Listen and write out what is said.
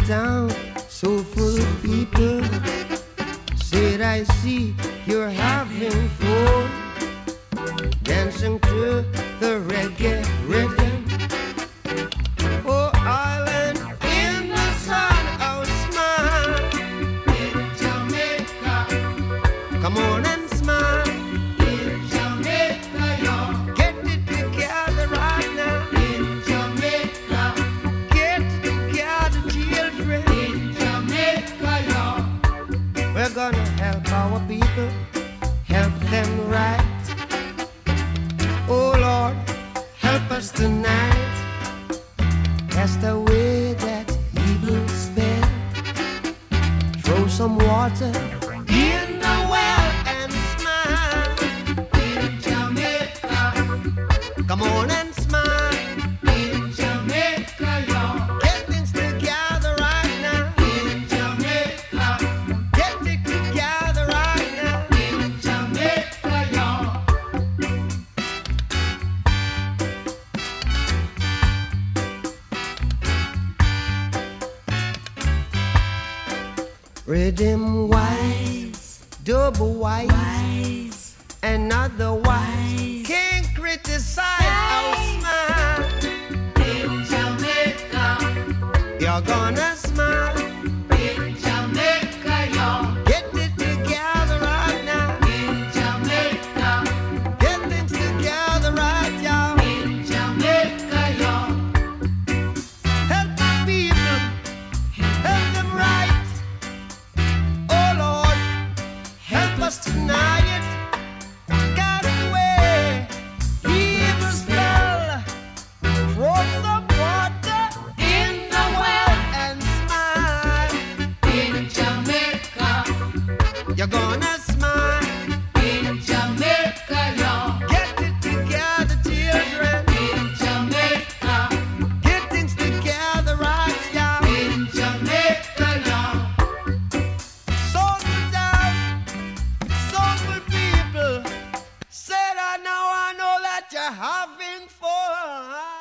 town so full of people. Said I see you're having fun, dancing to the reggae rhythm. Oh, island in the sun, oh smile. In Jamaica, come on and smile. In Jamaica, y'all, get it together right now. In Jamaica, get it together, children. In Jamaica, y'all, we're gonna help our people, help them right. Oh Lord, help us tonight. Cast away that evil spell. Throw some water in the well and smile. In Jamaica, come on and smile. In Jamaica, y'all, get things together right now. In Jamaica, get it together right now. In Jamaica, y'all. Rhythm wise, double wise, another wise. Can't criticize our smile. In Jamaica, you're gonna smile. In Jamaica, y'all, get it together right now. In Jamaica, get things together right, y'all. In Jamaica, y'all, help the people, help them right. Oh Lord, help us tonight. Cast away evil spell. Throw some water in the well and smile. In Jamaica, you're gonna smile. In Jamaica, y'all, get it together, children. In Jamaica, get things together right, y'all. In Jamaica, y'all. Soulful town, soulful people. Said I know that you're having fun.